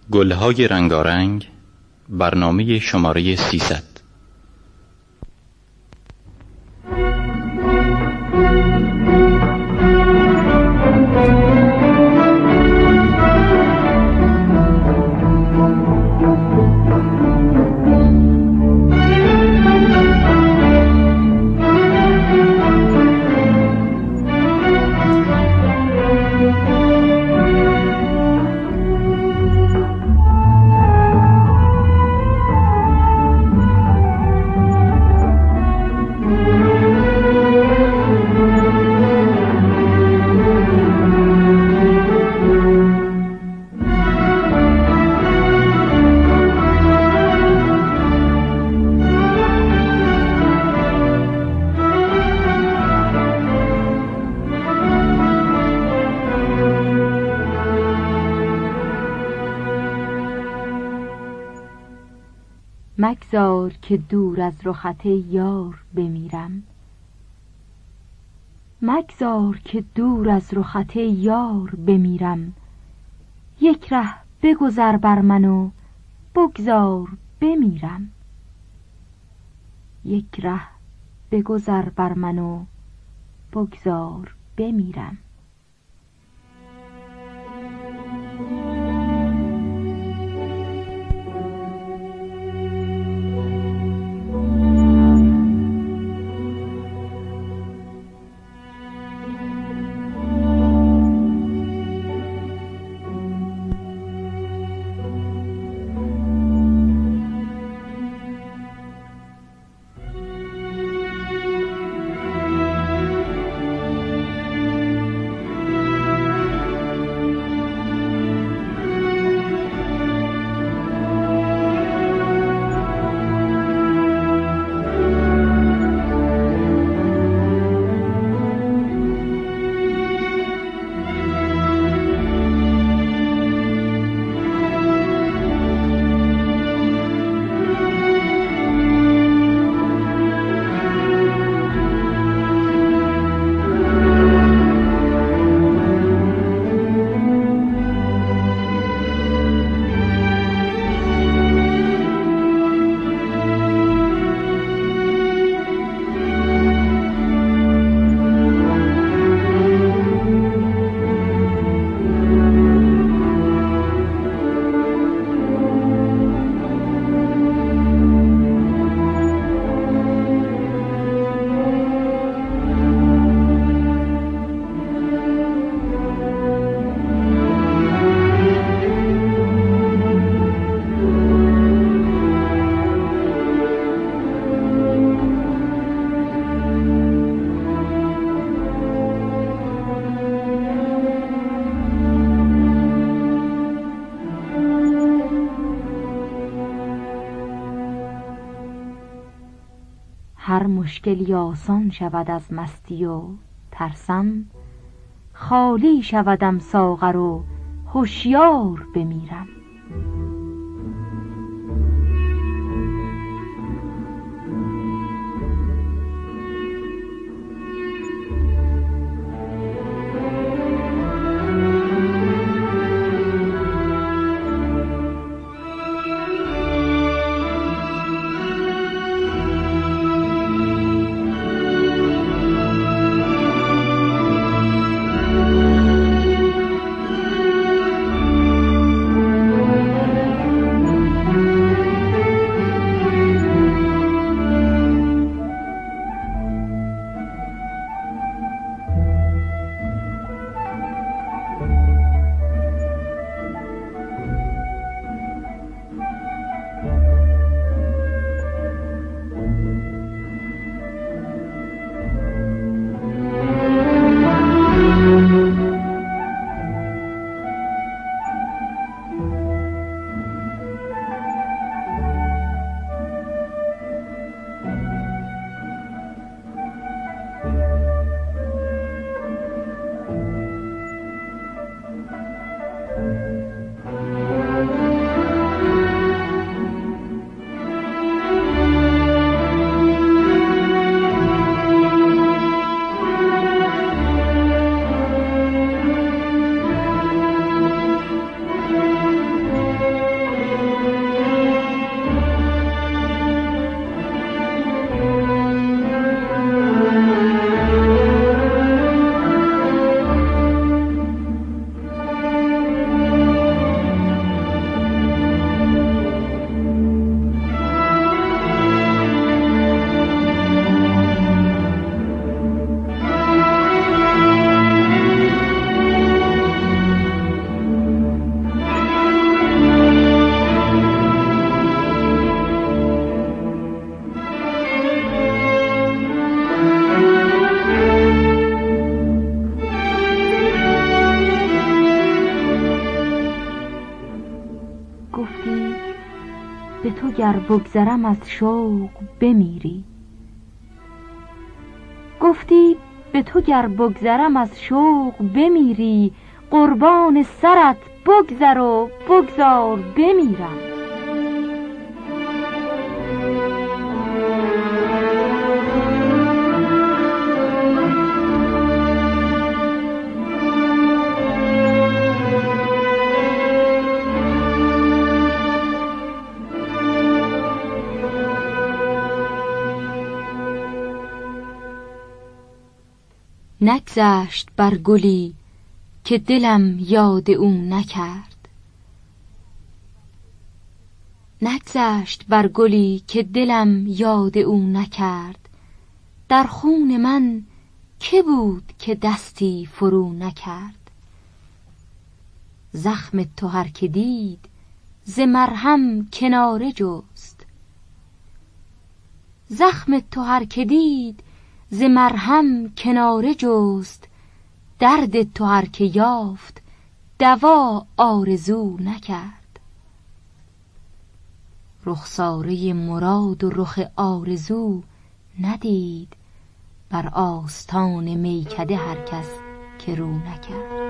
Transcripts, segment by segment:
گلهای رنگارنگ، برنامه شماره 300. مگذار که دور از رخت یار بمیرم، مگذار که دور از رخت یار بمیرم. یک ره بگذر بر من و بگذار بمیرم، یک ره بگذر بر من و بگذار بمیرم. هر مشکلی آسان شود از مستی و ترسم، خالی شودم ساغر و هوشیار بمیرم. گفتی به تو گر بگذرم از شوق بمیری. گفتی به تو گر بگذرم از شوق بمیری، قربان سرت بگذر و بگذار بمیرم. نگذشت بر گلی که دلم یاد او نکرد. نگذشت بر گلی که دلم یاد او نکرد. در خون من که بود که دستی فرو نکرد. زخم تو هر که دید ز مرهم کناره جست. زخم تو هر که دید ز مرهم کناره جست. درد تو هر که یافت دوا آرزو نکرد. رخساره مراد و رخ آرزو ندید، بر آستان میکده هر کس که رو نکرد.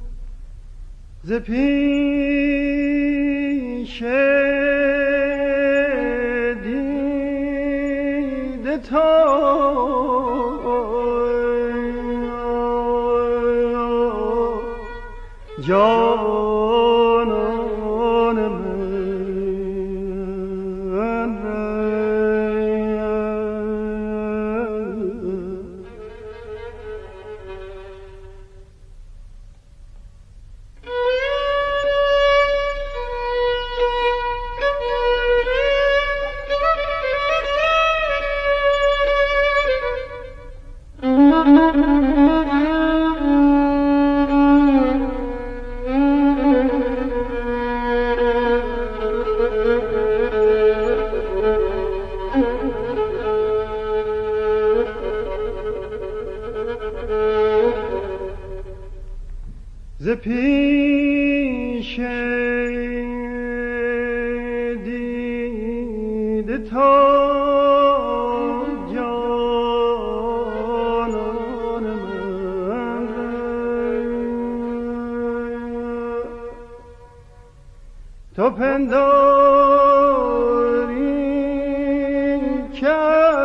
ز پیش جانان من ز پیش دیده تا جانان من تو پنداری که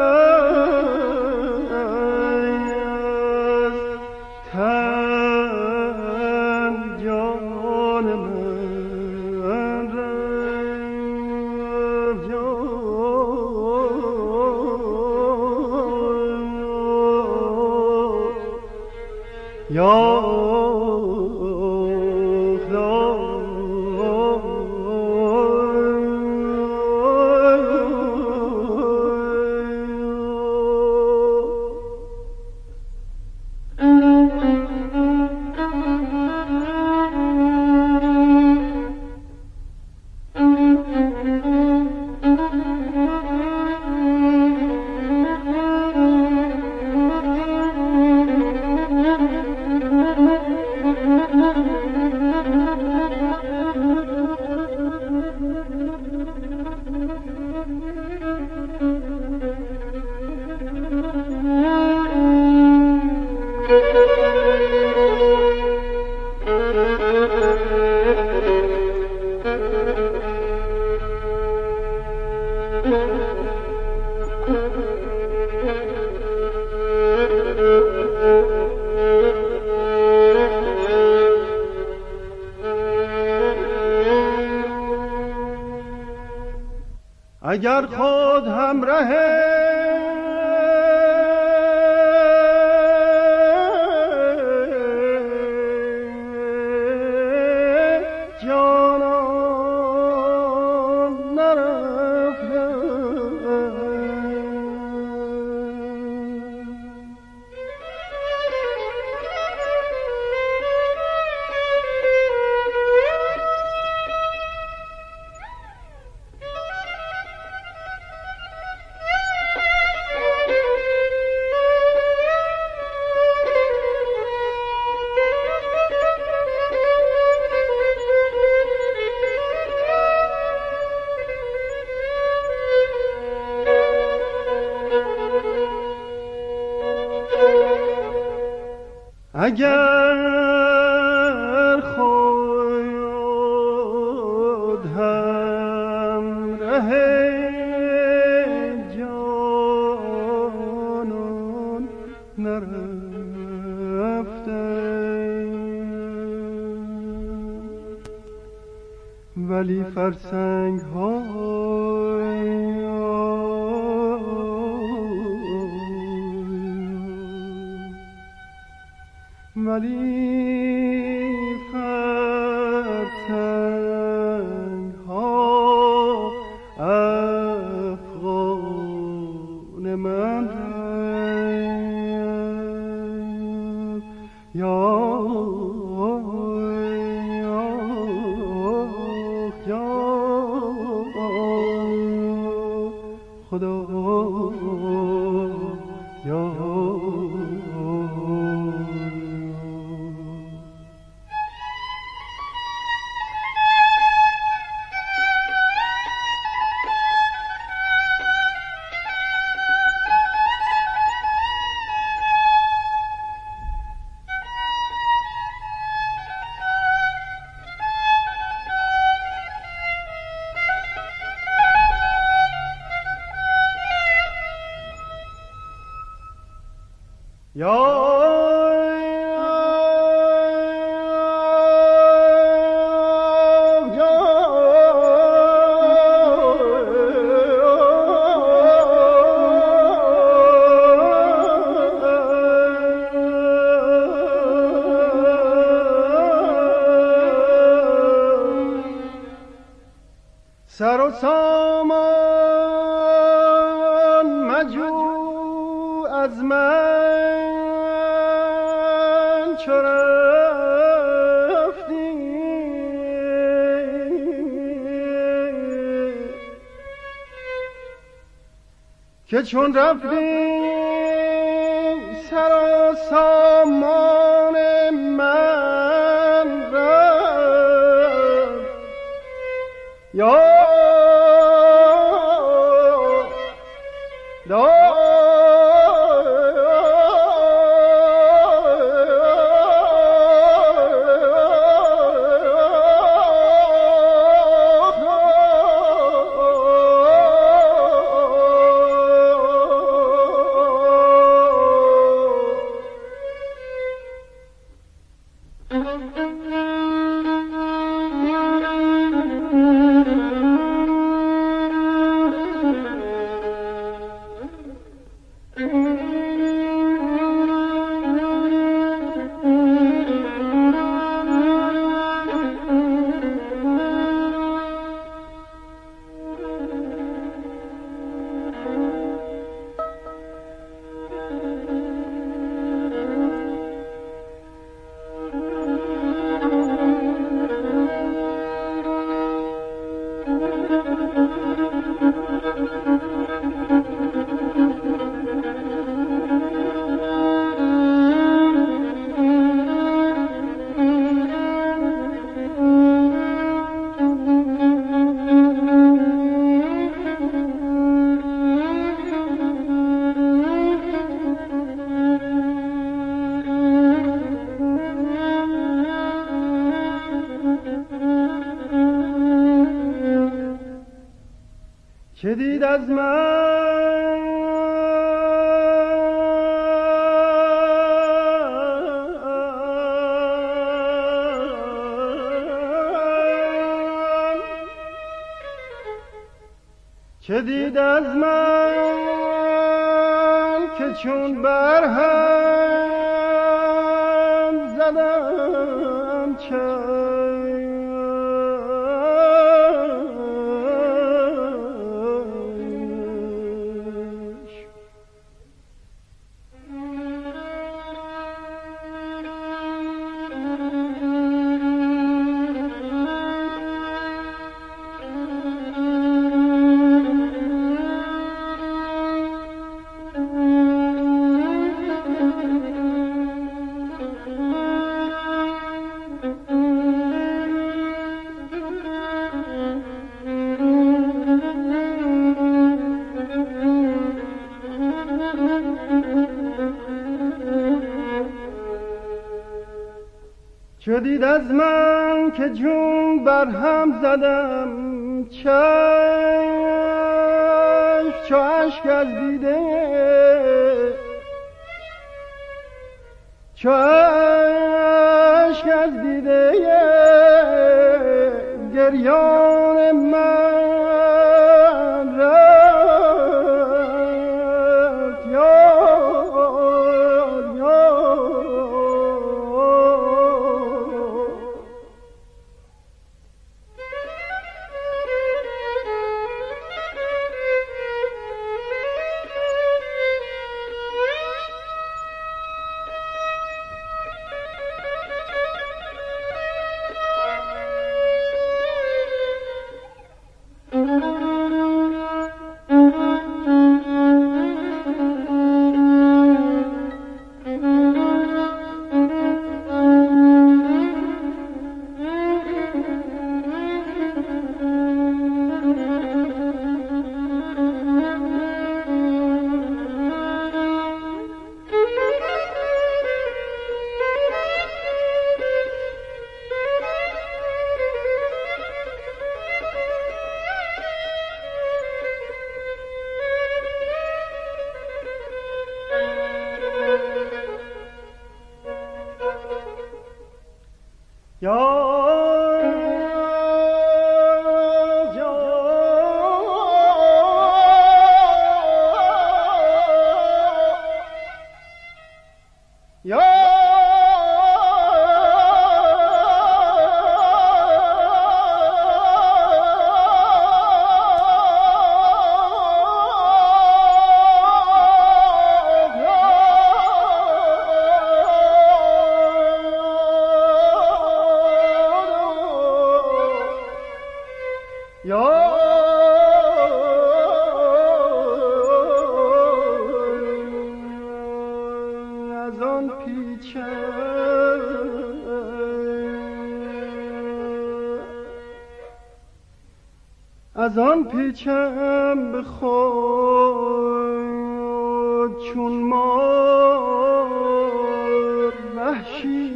اگر خود همراه جانان نرفته اگر خود همراه جانان نرفته ولی فرسنگ ها ولی فرسنگ ها افغان من رفت یا خدا یا سر و سامان مجو از من چو رفتی که چون رفتی سر و سامان من رفت یا چه دید از من چه دید از من که چون برهم زدم چشم چه دید از من که جون برهم زدم چشم چو اشک از دیده چو اشک از دیده گریان من رفت یا آن پیچم به خود چون مار وحشی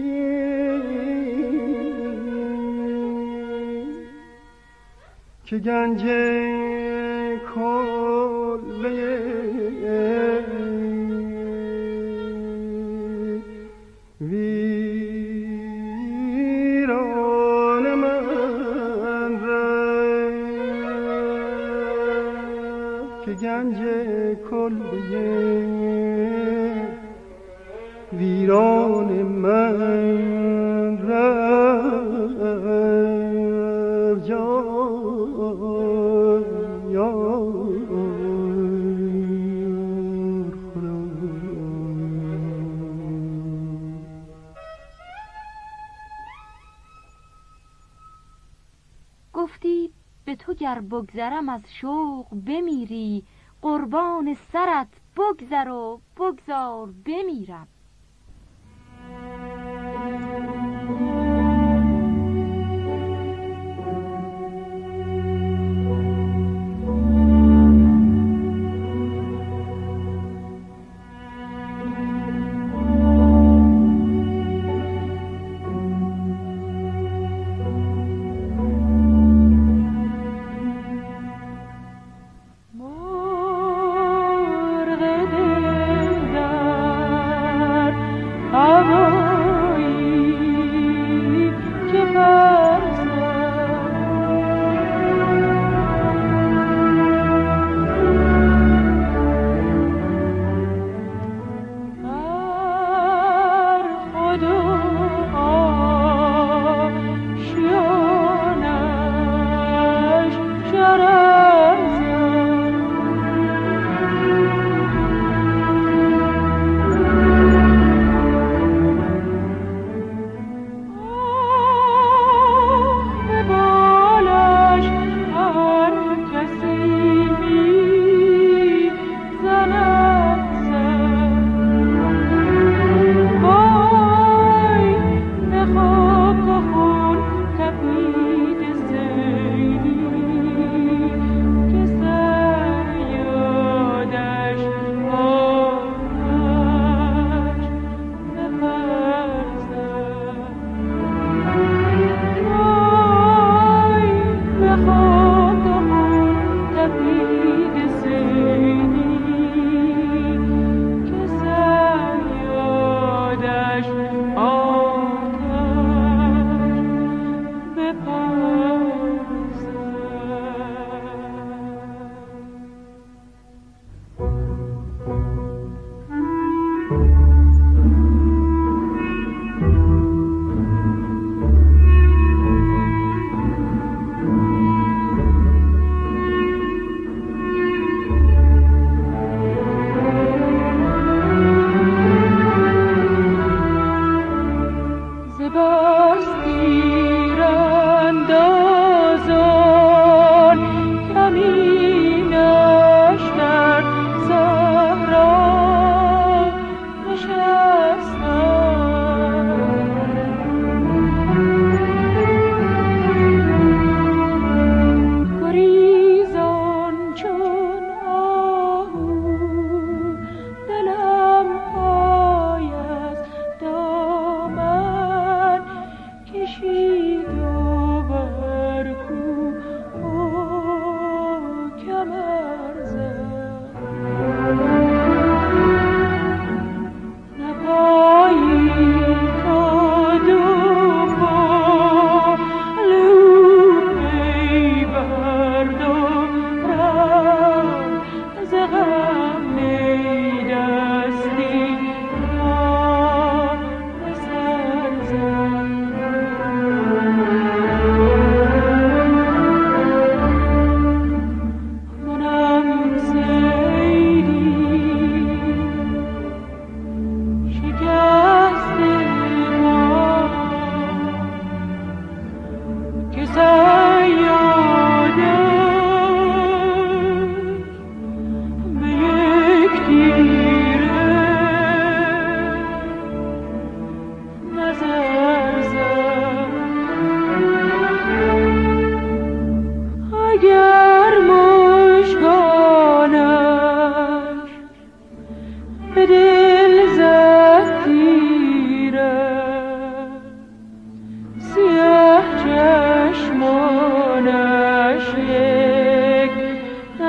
که گنج کله ویران من رفت که گنج کله ویران من رفت گفتی به تو گر بگذرم از شوق بمیری، قربان سرت بگذر و بگذار بمیرم.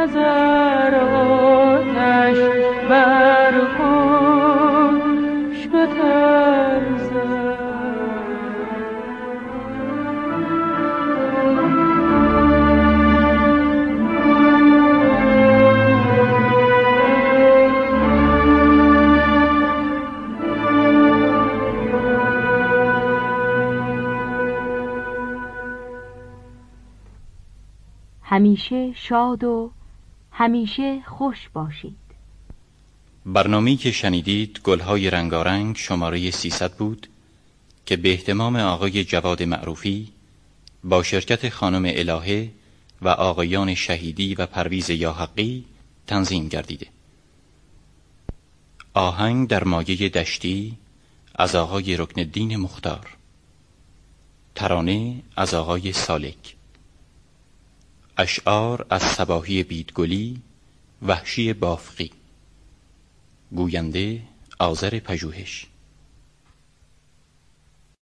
نظر آتش بر خشک بترزد. همیشه شاد و همیشه خوش باشید. برنامه‌ای که شنیدید گلهای رنگارنگ شماره 300 بود که به اهتمام آقای جواد معروفی با شرکت خانم الهه و آقایان شهیدی و پرویز یاحقی تنظیم گردیده. آهنگ در مایه دشتی از آقای رکنالدین مختار، ترانه از آقای سالک، اشعار از صباحی بیدگلی، وحشی بافقی، گوینده آذر پژوهش.